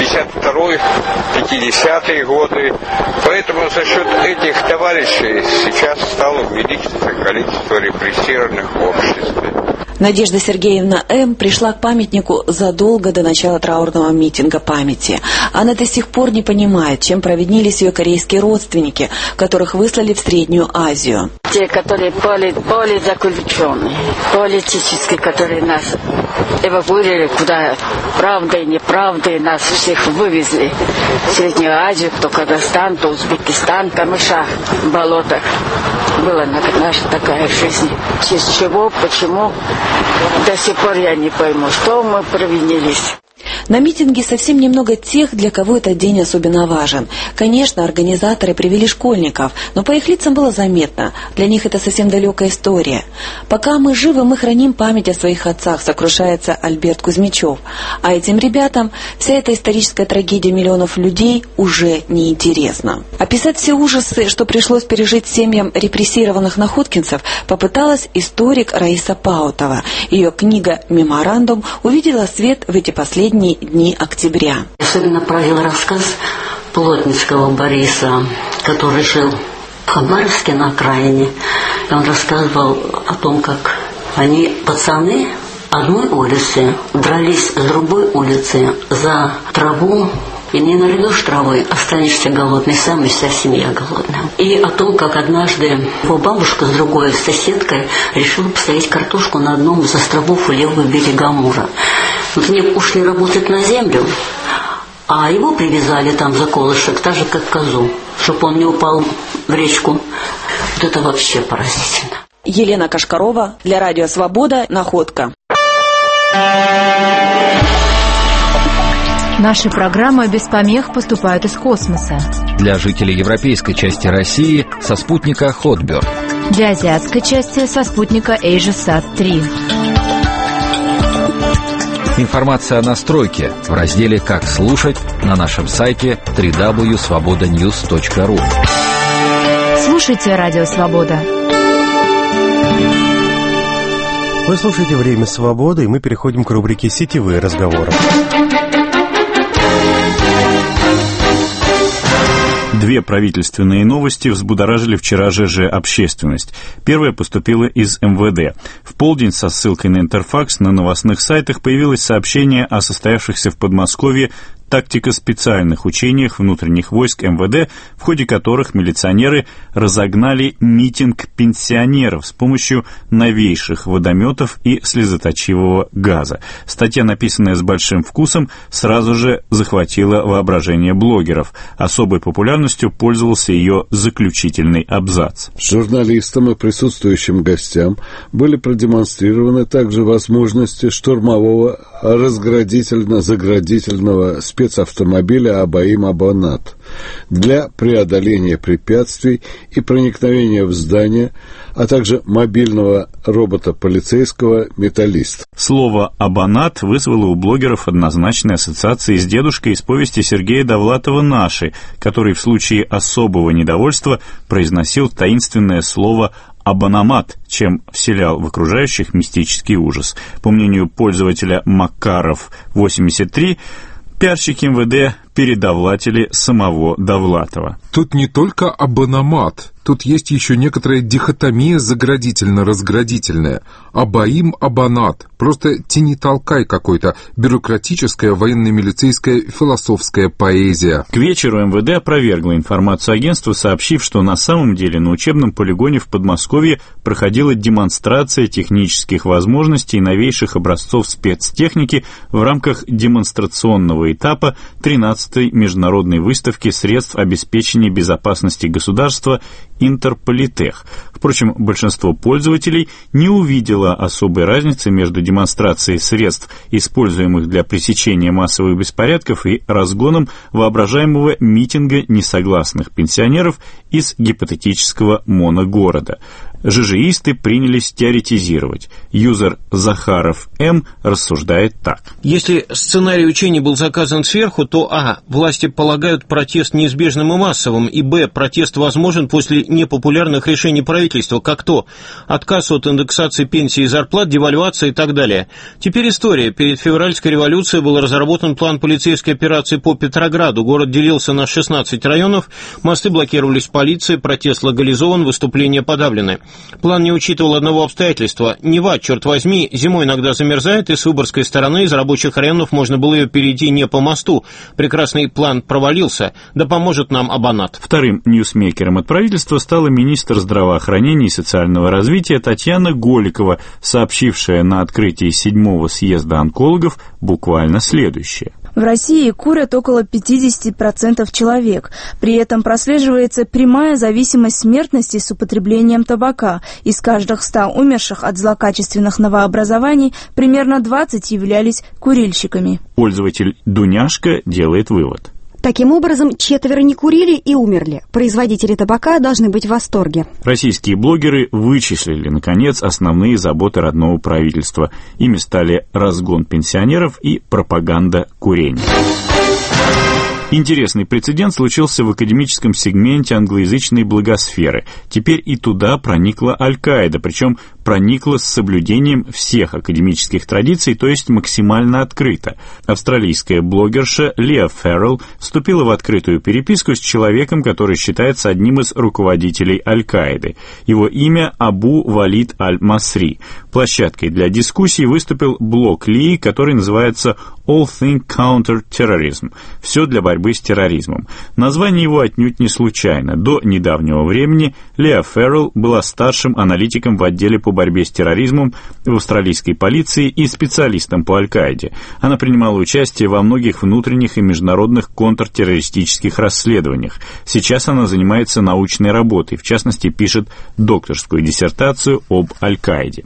52-50-е годы. Поэтому за счет этих товарищей сейчас стало увеличиться количество репрессированных в обществе. Надежда Сергеевна М. пришла к памятнику задолго до начала траурного митинга памяти. Она до сих пор не понимает, чем провинились ее корейские родственники, которых выслали в Среднюю Азию. Те, которые политзаключенные, политические, которые нас эвакуировали куда правдой, неправдой, нас всех вывезли в Среднюю Азию, то Казахстан, то Узбекистан, камыша, в болотах. Была наша такая жизнь. Через чего, почему, до сих пор я не пойму, что мы провинились. На митинге совсем немного тех, для кого этот день особенно важен. Конечно, организаторы привели школьников, но по их лицам было заметно, для них это совсем далекая история. «Пока мы живы, мы храним память о своих отцах», сокрушается Альберт Кузьмичев. А этим ребятам вся эта историческая трагедия миллионов людей уже неинтересна. Описать все ужасы, что пришлось пережить семьям репрессированных находкинцев, попыталась историк Раиса Паутова. Ее книга «Меморандум» увидела свет в эти последние дни октября. Особенно поразил рассказ Плотницкого Бориса, который жил в Хабаровске на окраине. И он рассказывал о том, как они, пацаны одной улицы, дрались с другой улицы за траву. И не нарвешь травы, останешься голодный сам, и вся семья голодная. И о том, как однажды его бабушка с другой соседкой решила посадить картошку на одном из островов у левого берега Амура. Вот они ушли работать на землю, а его привязали там за колышек, так же, как козу, чтобы он не упал в речку. Вот это вообще поразительно. Елена Кашкарова для Радио Свобода, Находка. Наши программы без помех поступают из космоса. Для жителей европейской части России со спутника Hotbird. Для азиатской части со спутника AsiaSat-3. Информация о настройке в разделе «Как слушать» на нашем сайте www.svobodanews.ru. Слушайте Радио Свобода. Вы слушаете «Время свободы», и мы переходим к рубрике «Сетевые разговоры». Две правительственные новости взбудоражили вчера ЖЖ общественность. Первая поступила из МВД. В полдень со ссылкой на Интерфакс на новостных сайтах появилось сообщение о состоявшихся в Подмосковье тактико-специальных учениях внутренних войск МВД, в ходе которых милиционеры разогнали митинг пенсионеров с помощью новейших водометов и слезоточивого газа. Статья, написанная с большим вкусом, сразу же захватила воображение блогеров. Особой популярностью пользовался ее заключительный абзац. Журналистам и присутствующим гостям были продемонстрированы также возможности штурмового разградительно-заградительного спецавтомобиля «Абаим-Абанат» для преодоления препятствий и проникновения в здание, а также мобильного робота-полицейского «Металлист». Слово «Абанат» вызвало у блогеров однозначные ассоциации с дедушкой из повести Сергея Довлатова «Наши», который в случае особого недовольства произносил таинственное слово «абономат», чем вселял в окружающих мистический ужас. По мнению пользователя Макаров83, пиарщики МВД передовлатели самого Довлатова. Тут не только абономат, тут есть еще некоторая дихотомия заградительно-разградительная. Абаим-абанат. Просто тяни-толкай какой-то. Бюрократическая, военно-милицейская, философская поэзия. К вечеру МВД опровергло информацию агентства, сообщив, что на самом деле на учебном полигоне в Подмосковье проходила демонстрация технических возможностей и новейших образцов спецтехники в рамках демонстрационного этапа 13 15-й международной выставке средств обеспечения безопасности государства Интерполитех. Впрочем, большинство пользователей не увидело особой разницы между демонстрацией средств, используемых для пресечения массовых беспорядков, и разгоном воображаемого митинга несогласных пенсионеров из гипотетического моногорода. ЖЖИсты принялись теоретизировать. Юзер Захаров М. рассуждает так. Если сценарий учений был заказан сверху, то а. Власти полагают протест неизбежным и массовым, и б. Протест возможен после непопулярных решений правительства, как то отказ от индексации пенсий и зарплат, девальвация и так далее. Теперь история. Перед февральской революцией был разработан план полицейской операции по Петрограду. Город делился на 16 районов, мосты блокировались полицией, протест легализован, выступления подавлены. План не учитывал одного обстоятельства. Нева, черт возьми, зимой иногда замерзает, и с Выборгской стороны из рабочих районов можно было ее перейти не по мосту. Прекрасный план провалился. Да поможет нам Абонат. Вторым ньюсмейкером от правительства стала министр здравоохранения и социального развития Татьяна Голикова, сообщившая на открытии 7-го съезда онкологов буквально следующее. В России курят около 50% человек. При этом прослеживается прямая зависимость смертности с употреблением табака. Из каждых 100 умерших от злокачественных новообразований примерно 20 являлись курильщиками. Пользователь Дуняшка делает вывод. Таким образом, 4 не курили и умерли. Производители табака должны быть в восторге. Российские блогеры вычислили, наконец, основные заботы родного правительства. Ими стали разгон пенсионеров и пропаганда курения. Интересный прецедент случился в академическом сегменте англоязычной благосферы. Теперь и туда проникла Аль-Каида, причем проникла с соблюдением всех академических традиций, то есть максимально открыто. Австралийская блогерша Леа Феррелл вступила в открытую переписку с человеком, который считается одним из руководителей Аль-Каиды. Его имя Абу Валид Аль-Масри. Площадкой для дискуссий выступил блог Ли, который называется All Things Counter Terrorism. Все для борьбы с терроризмом. Название его отнюдь не случайно. До недавнего времени Леа Феррелл была старшим аналитиком в отделе по борьбе с терроризмом в австралийской полиции и специалистом по Аль-Каиде. Она принимала участие во многих внутренних и международных контртеррористических расследованиях. Сейчас она занимается научной работой, в частности, пишет докторскую диссертацию об Аль-Каиде.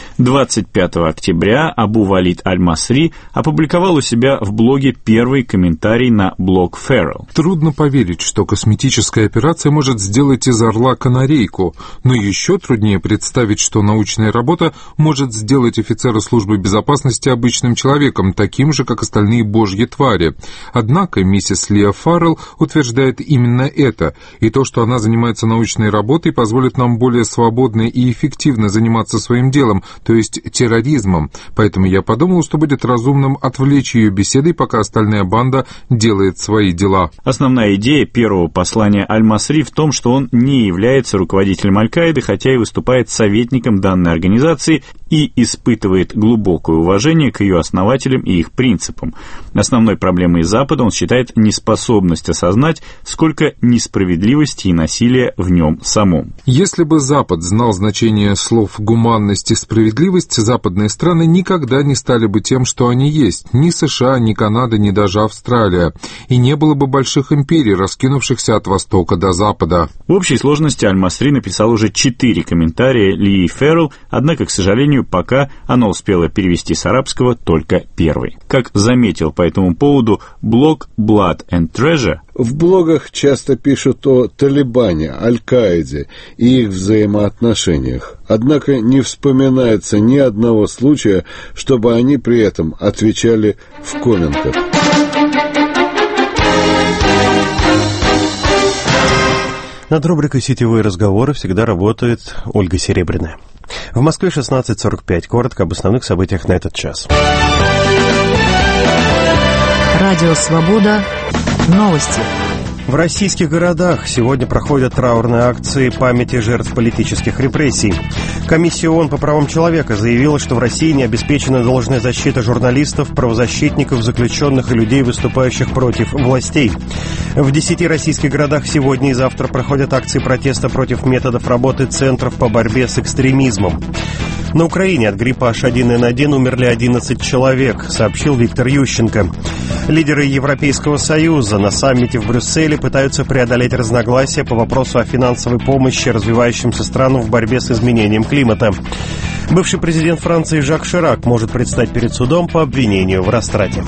25 октября Абу Валид Аль-Масри опубликовал у себя в блоге первый комментарий на блог Феррелл. Трудно поверить, что косметическая операция может сделать из орла канарейку, но еще труднее представить, что научная работа может сделать офицера службы безопасности обычным человеком, таким же, как остальные божьи твари. Однако миссис Леа Феррелл утверждает именно это, и то, что она занимается научной работой, позволит нам более свободно и эффективно заниматься своим делом, то есть терроризмом. Поэтому я подумал, что будет разумным отвлечь ее беседой, пока остальная банда делает свои дела. Основная идея первого послания Аль-Масри в том, что он не является руководителем Аль-Каиды, хотя и выступает советником данной организации и испытывает глубокое уважение к ее основателям и их принципам. Основной проблемой Запада он считает неспособность осознать, сколько несправедливости и насилия в нем самом. Если бы Запад знал значение слов «гуманность» и «справедливость», западные страны никогда не стали бы тем, что они есть. Ни США, ни Канада, ни даже Австралия. И не было бы больших империй, раскинувшихся от востока до запада. В общей сложности Аль-Масри написал уже 4 комментария Лии Феррелл, однако, к сожалению, пока она успела перевести с арабского только первый. Как заметил по этому поводу блог Blood and Treasure, в блогах часто пишут о Талибане, Аль-Каиде и их взаимоотношениях. Однако не вспоминается ни одного случая, чтобы они при этом отвечали в комментах. Над рубрикой «Сетевые разговоры» всегда работает Ольга Серебряная. В Москве 16:45. Коротко об основных событиях на этот час. Радио «Свобода». Новости. В российских городах сегодня проходят траурные акции памяти жертв политических репрессий. Комиссия ООН по правам человека заявила, что в России не обеспечена должная защита журналистов, правозащитников, заключенных и людей, выступающих против властей. В 10 российских городах сегодня и завтра проходят акции протеста против методов работы центров по борьбе с экстремизмом. На Украине от гриппа H1N1 умерли 11 человек, сообщил Виктор Ющенко. Лидеры Европейского Союза на саммите в Брюсселе пытаются преодолеть разногласия по вопросу о финансовой помощи развивающимся странам в борьбе с изменением климата. Бывший президент Франции Жак Ширак может предстать перед судом по обвинению в растрате.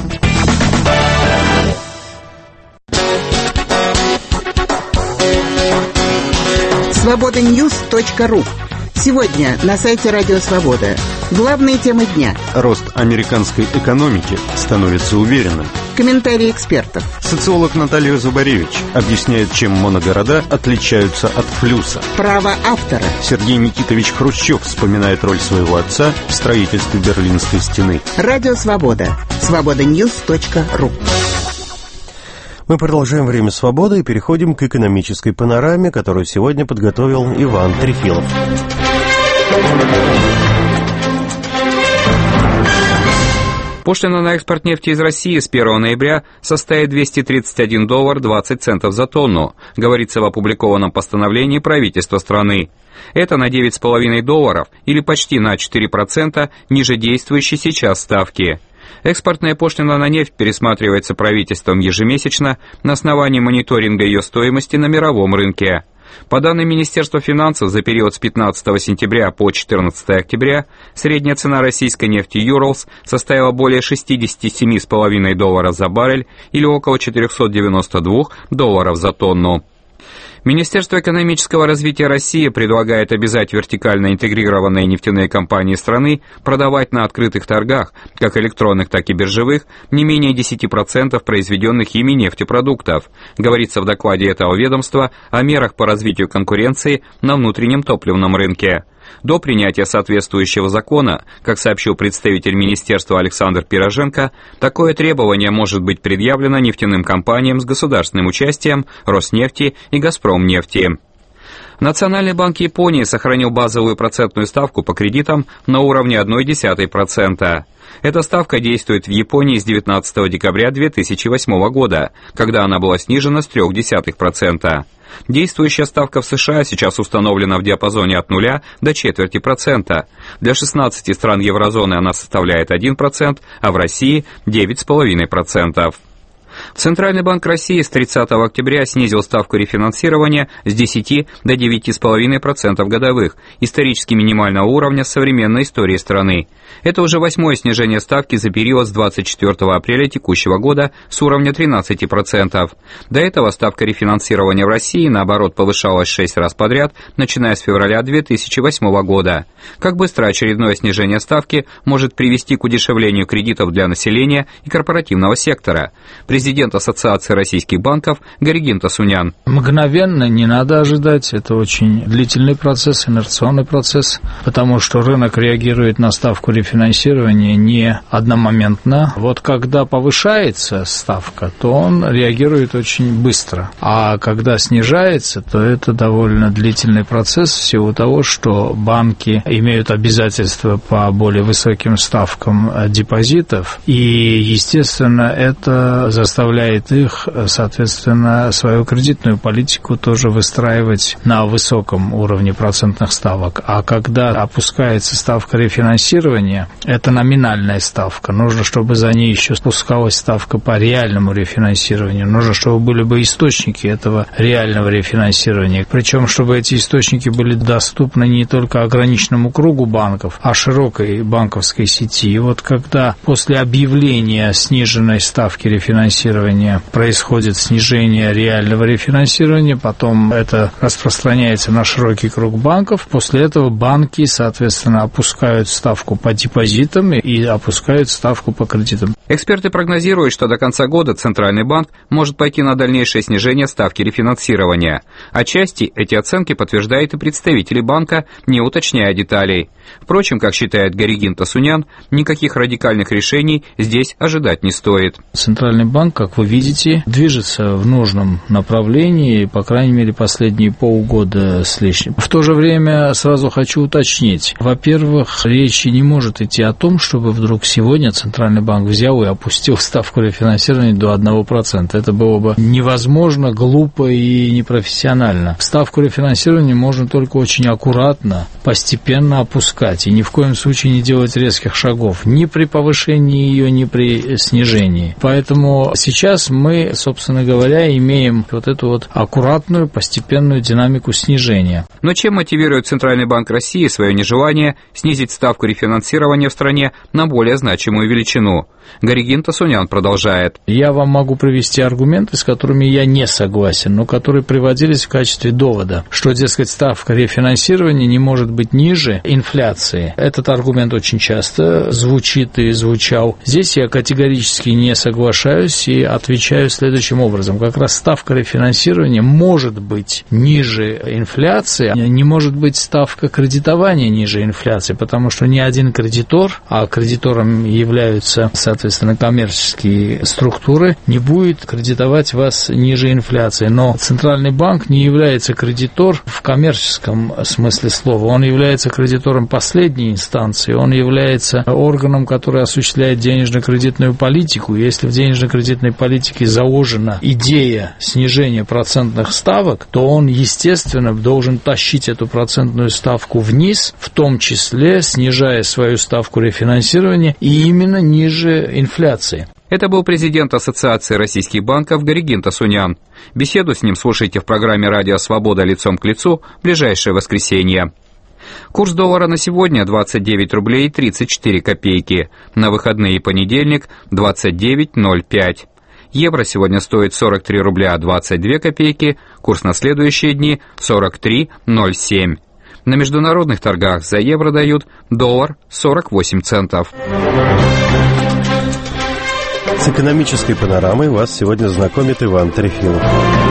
Свобода-Ньюс.ру. Сегодня на сайте Радио Свобода. Главные темы дня. Рост американской экономики становится уверенным. Комментарии экспертов. Социолог Наталья Зубаревич объясняет, чем моногорода отличаются от флюса. Право автора. Сергей Никитович Хрущев вспоминает роль своего отца в строительстве Берлинской стены. Радио Свобода. Свобода-Ньюс.ру. Мы продолжаем «Время свободы» и переходим к экономической панораме, которую сегодня подготовил Иван Трефилов. Пошлина на экспорт нефти из России с 1 ноября составит $231 20 центов за тонну, говорится в опубликованном постановлении правительства страны. Это на $9,5 или почти на 4% ниже действующей сейчас ставки. Экспортная пошлина на нефть пересматривается правительством ежемесячно на основании мониторинга ее стоимости на мировом рынке. По данным Министерства финансов, за период с 15 сентября по 14 октября средняя цена российской нефти Urals составила более $67,5 за баррель или около $492 за тонну. Министерство экономического развития России предлагает обязать вертикально интегрированные нефтяные компании страны продавать на открытых торгах, как электронных, так и биржевых, не менее 10% произведенных ими нефтепродуктов, говорится в докладе этого ведомства о мерах по развитию конкуренции на внутреннем топливном рынке. До принятия соответствующего закона, как сообщил представитель министерства Александр Пироженко, такое требование может быть предъявлено нефтяным компаниям с государственным участием Роснефти и Газпромнефти. Национальный банк Японии сохранил базовую процентную ставку по кредитам на уровне 0,1%. Эта ставка действует в Японии с 19 декабря 2008 года, когда она была снижена с 0,3%. Действующая ставка в США сейчас установлена в диапазоне от 0 до 0,25%. Для 16 стран еврозоны она составляет 1%, а в России 9,5%. Центральный банк России с 30 октября снизил ставку рефинансирования с 10 до 9,5% годовых, исторически минимального уровня в современной истории страны. Это уже 8-е снижение ставки за период с 24 апреля текущего года с уровня 13%. До этого ставка рефинансирования в России, наоборот, повышалась 6 раз подряд, начиная с февраля 2008 года. Как быстро очередное снижение ставки может привести к удешевлению кредитов для населения и корпоративного сектора? Президент Ассоциации российских банков Горегин Тасунян. Мгновенно не надо ожидать, это очень длительный процесс, инерционный процесс, потому что рынок реагирует на ставку рефинансирования не одномоментно. Вот когда повышается ставка, то он реагирует очень быстро, а когда снижается, то это довольно длительный процесс в силу того, что банки имеют обязательства по более высоким ставкам депозитов, и, естественно, это заставляет их, соответственно, свою кредитную политику тоже выстраивать на высоком уровне процентных ставок. А когда опускается ставка рефинансирования, это номинальная ставка. Нужно, чтобы за ней еще спускалась ставка по реальному рефинансированию. Нужно, чтобы были бы источники этого реального рефинансирования. Причем, чтобы эти источники были доступны не только ограниченному кругу банков, а широкой банковской сети. И вот когда после объявления сниженной ставки рефинансирования происходит снижение реального рефинансирования, потом это распространяется на широкий круг банков, после этого банки, соответственно, опускают ставку по депозитам и опускают ставку по кредитам. Эксперты прогнозируют, что до конца года Центральный банк может пойти на дальнейшее снижение ставки рефинансирования. Отчасти эти оценки подтверждают и представители банка, не уточняя деталей. Впрочем, как считает Горегин Тасунян, никаких радикальных решений здесь ожидать не стоит. Центральный банк, как вы видите, движется в нужном направлении, по крайней мере, последние полгода с лишним. В то же время сразу хочу уточнить. Во-первых, речи не может идти о том, чтобы вдруг сегодня Центральный банк взял таковой опустил ставку рефинансирования до 1%. Это было бы невозможно, глупо и непрофессионально. Ставку рефинансирования можно только очень аккуратно, постепенно опускать, и ни в коем случае не делать резких шагов, ни при повышении ее, ни при снижении. Поэтому сейчас мы, собственно говоря, имеем вот эту вот аккуратную, постепенную динамику снижения. Но чем мотивирует Центральный банк России свое нежелание снизить ставку рефинансирования в стране на более значимую величину? Горигин Тасунян продолжает. Я вам могу привести аргументы, с которыми я не согласен, но которые приводились в качестве довода, что, дескать, ставка рефинансирования не может быть ниже инфляции. Этот аргумент очень часто звучит и звучал. Здесь я категорически не соглашаюсь и отвечаю следующим образом. Как раз ставка рефинансирования может быть ниже инфляции, не может быть ставка кредитования ниже инфляции, потому что ни один кредитор, а кредитором являются, соответственно, коммерческие структуры, не будет кредитовать вас ниже инфляции. Но Центральный банк не является кредитор в коммерческом смысле слова. Он является кредитором последней инстанции, он является органом, который осуществляет денежно-кредитную политику. Если в денежно-кредитной политике заложена идея снижения процентных ставок, то он, естественно, должен тащить эту процентную ставку вниз, в том числе снижая свою ставку рефинансирования и именно ниже инфляции. Это был президент Ассоциации российских банков Горигин Тасунян. Беседу с ним слушайте в программе «Радио Свобода. Лицом к лицу» в ближайшее воскресенье. Курс доллара на сегодня 29 рублей 34 копейки. На выходные и понедельник 29,05. Евро сегодня стоит 43 рубля 22 копейки. Курс на следующие дни 43,07. На международных торгах за евро дают доллар 48 центов. С экономической панорамой вас сегодня знакомит Иван Трефилов.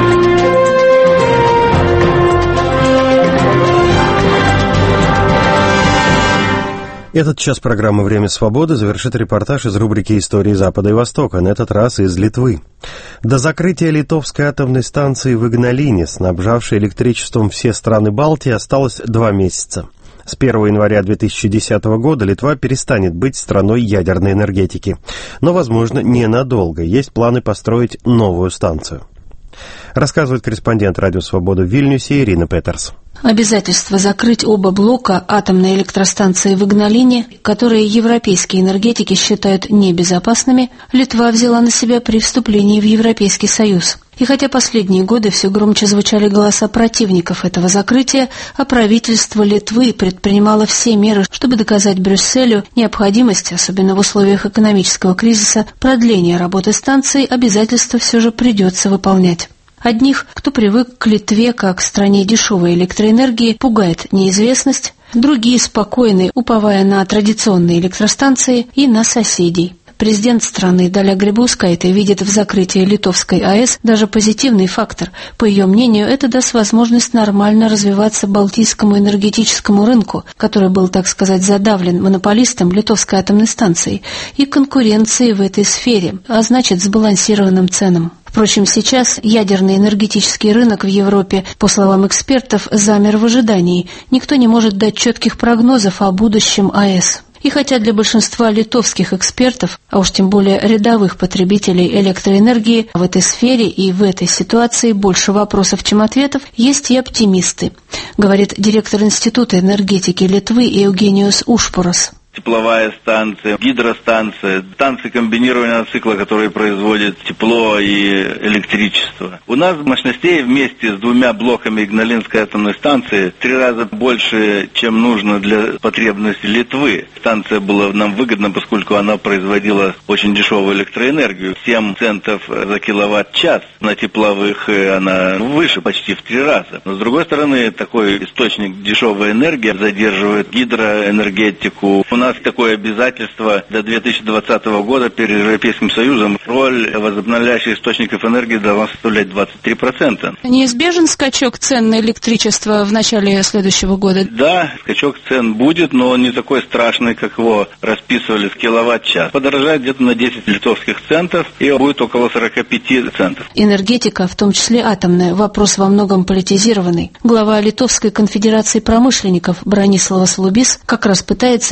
Этот час программы «Время свободы» завершит репортаж из рубрики «Истории Запада и Востока», на этот раз из Литвы. До закрытия литовской атомной станции в Игналине, снабжавшей электричеством все страны Балтии, осталось 2 месяца. С 1 января 2010 года Литва перестанет быть страной ядерной энергетики. Но, возможно, ненадолго. Есть планы построить новую станцию. Рассказывает корреспондент «Радио Свобода» в Вильнюсе Ирина Петерс. Обязательство закрыть оба блока атомной электростанции в Игналине, которые европейские энергетики считают небезопасными, Литва взяла на себя при вступлении в Европейский Союз. И хотя последние годы все громче звучали голоса противников этого закрытия, а правительство Литвы предпринимало все меры, чтобы доказать Брюсселю необходимость, особенно в условиях экономического кризиса, продления работы станции, обязательства все же придется выполнять. Одних, кто привык к Литве как к стране дешевой электроэнергии, пугает неизвестность, другие спокойны, уповая на традиционные электростанции и на соседей. Президент страны Даля Грибаускайте видит в закрытии литовской АЭС даже позитивный фактор. По ее мнению, это даст возможность нормально развиваться балтийскому энергетическому рынку, который был, так сказать, задавлен монополистом литовской атомной станции, и конкуренции в этой сфере, а значит, сбалансированным ценам. Впрочем, сейчас ядерный энергетический рынок в Европе, по словам экспертов, замер в ожидании. Никто не может дать четких прогнозов о будущем АЭС. И хотя для большинства литовских экспертов, а уж тем более рядовых потребителей электроэнергии, в этой сфере и в этой ситуации больше вопросов, чем ответов, есть и оптимисты, говорит директор Института энергетики Литвы Евгениус Ушпорос. Тепловая станция, гидростанция, станции комбинированного цикла, которые производят тепло и электричество. У нас мощностей вместе с 2 блоками Игналинской атомной станции 3 раза больше, чем нужно для потребностей Литвы. Станция была нам выгодна, поскольку она производила очень дешевую электроэнергию. 7 центов за киловатт-час. На тепловых она выше почти в 3 раза. Но с другой стороны, такой источник дешевой энергии задерживает гидроэнергетику. У нас такое обязательство до 2020 года перед Европейским Союзом. Роль возобновляющих источников энергии должна составлять 23%. Неизбежен скачок цен на электричество в начале следующего года? Да, скачок цен будет, но он не такой страшный, как его расписывали в киловатт-час. Подорожает где-то на 10 литовских центов и будет около 45 центов. Энергетика, в том числе атомная, вопрос во многом политизированный. Глава Литовской конфедерации промышленников Брониславас Лубис как раз пытается решение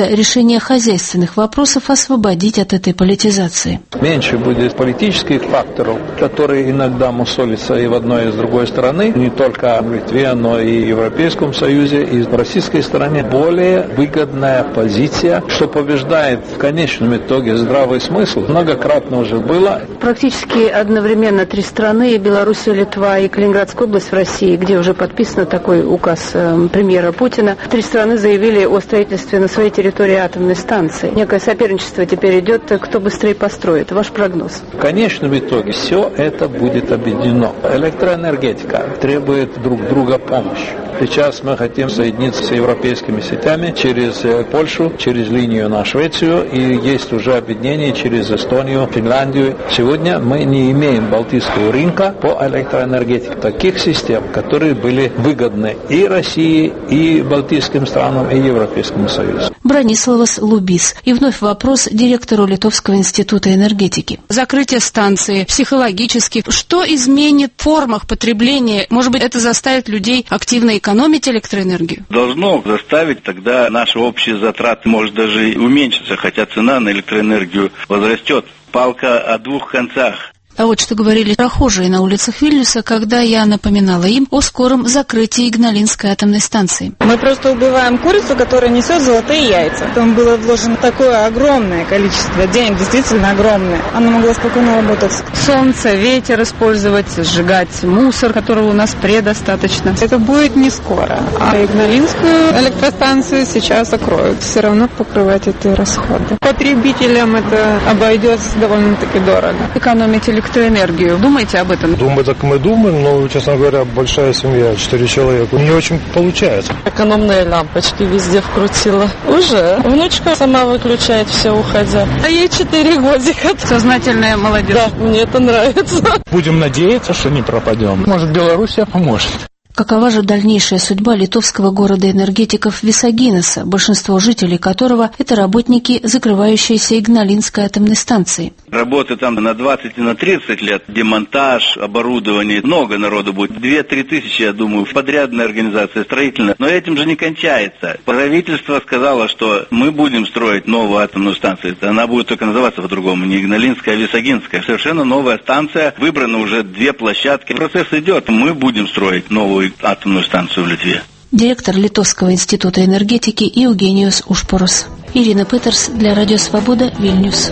решение хозяйственных вопросов освободить от этой политизации. Меньше будет политических факторов, которые иногда мусолятся и в одной, и с другой стороны, не только в Литве, но и в Европейском Союзе, и в российской стороне. Более выгодная позиция, что побеждает в конечном итоге здравый смысл. Многократно уже было. Практически одновременно 3 страны, Белоруссия, Литва и Калининградская область в России, где уже подписан такой указ премьера Путина, 3 страны заявили о строительстве на своей территории атомной станции. Некое соперничество теперь идет, кто быстрее построит. Ваш прогноз? В конечном итоге все это будет объединено. Электроэнергетика требует друг друга помощи. Сейчас мы хотим соединиться с европейскими сетями через Польшу, через линию на Швецию, и есть уже объединение через Эстонию, Финляндию. Сегодня мы не имеем балтийского рынка по электроэнергетике. Таких систем, которые были выгодны и России, и балтийским странам, и Европейскому Союзу. Брониславас Лубис. И вновь вопрос директору Литовского института энергетики. Закрытие станции психологически. Что изменит в формах потребления? Может быть, это заставит людей активно экономить электроэнергию? Должно заставить, тогда наши общие затраты может даже уменьшиться, хотя цена на электроэнергию возрастет. Палка о 2 концах. А вот что говорили прохожие на улицах Вильнюса, когда я напоминала им о скором закрытии Игналинской атомной станции. Мы просто убиваем курицу, которая несет золотые яйца. Там было вложено такое огромное количество денег, действительно огромное. Она могла спокойно работать. Солнце, ветер использовать, сжигать мусор, которого у нас предостаточно. Это будет не скоро. А Игналинскую электростанцию сейчас закроют. Все равно покрывать эти расходы. Потребителям это обойдется довольно-таки дорого. Экономить электроэнергию. Думаете об этом? Думать так мы думаем, но, честно говоря, большая семья, 4 человека. Не очень получается. Экономные лампочки везде вкрутила. Уже. Внучка сама выключает все, уходя. А ей 4 годика. Сознательная молодежь. Да, мне это нравится. Будем надеяться, что не пропадем. Может, Белоруссия поможет. Какова же дальнейшая судьба литовского города энергетиков Висагинеса, большинство жителей которого – это работники закрывающейся Игналинской атомной станции? Работы там на 20 и на 30 лет, демонтаж, оборудование, много народу будет. 2-3 тысячи, я думаю, подрядная организация, строительная. Но этим же не кончается. Правительство сказало, что мы будем строить новую атомную станцию. Она будет только называться по-другому, не Игналинская, а Висагинская. Совершенно новая станция, выбраны уже 2 площадки. Процесс идет, мы будем строить новую атомную станцию в Литве. Директор Литовского института энергетики Евгениус Ушпорос. Ирина Петерс для Радио Свобода, Вильнюс.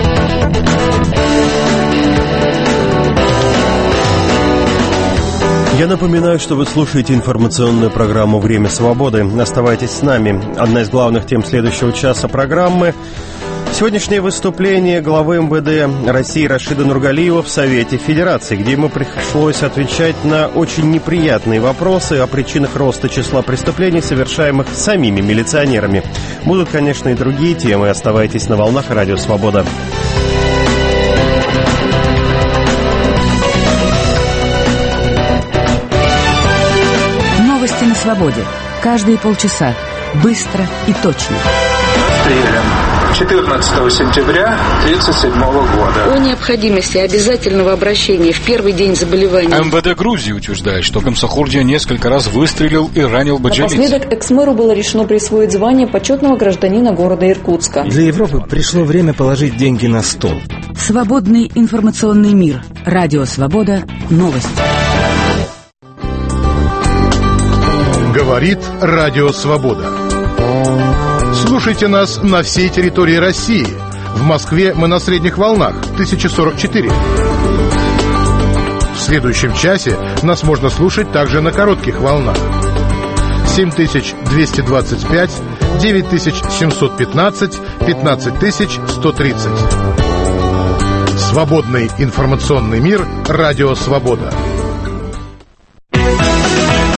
Я напоминаю, что вы слушаете информационную программу «Время свободы». Оставайтесь с нами. Одна из главных тем следующего часа программы – сегодняшнее выступление главы МВД России Рашида Нургалиева в Совете Федерации, где ему пришлось отвечать на очень неприятные вопросы о причинах роста числа преступлений, совершаемых самими милиционерами. Будут, конечно, и другие темы. Оставайтесь на волнах Радио Свобода. Новости на свободе. Каждые полчаса. Быстро и точно. Стрелян. 14 сентября 1937 года. О необходимости обязательного обращения в первый день заболевания. МВД Грузии утверждает, что Комсохордия несколько раз выстрелил и ранил Баджалидзе. Напоследок экс-мэру было решено присвоить звание почетного гражданина города Иркутска. Для Европы пришло время положить деньги на стол. Свободный информационный мир. Радио Свобода. Новости. Говорит Радио Свобода. Слушайте нас на всей территории России. В Москве мы на средних волнах 1044. В следующем часе нас можно слушать также на коротких волнах 7225, 9715, 15130. Свободный информационный мир. Радио Свобода.